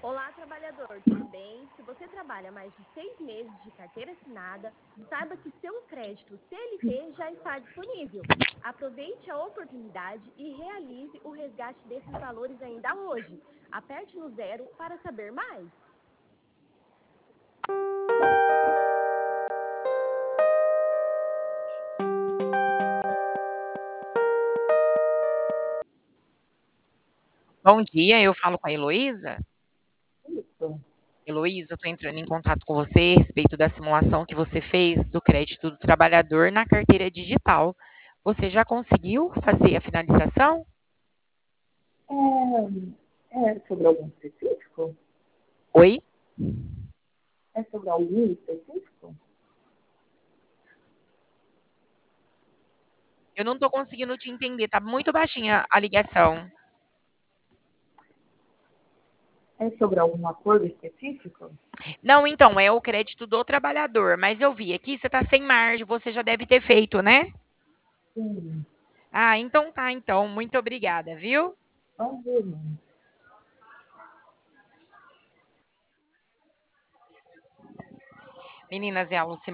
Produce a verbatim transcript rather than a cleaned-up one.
Olá, trabalhador, tudo bem? Se você trabalha mais de seis meses de carteira assinada, saiba que seu crédito C L T já está disponível. Aproveite a oportunidade e realize o resgate desses valores ainda hoje. Aperte no zero para saber mais. Bom dia, eu falo com a Heloísa. Isso. Heloísa, eu estou entrando em contato com você a respeito da simulação que você fez do crédito do trabalhador na carteira digital. Você já conseguiu fazer a finalização? É, é sobre algum específico? Oi? É sobre algum específico? Eu não estou conseguindo te entender, tá muito baixinha a ligação. É sobre algum acordo específico? Não, então, é o crédito do trabalhador, mas eu vi aqui, você está sem margem, você já deve ter feito, né? Sim. Ah, então tá, então. Muito obrigada, viu? Vamos ver, né? Meninas, é a Lucimar.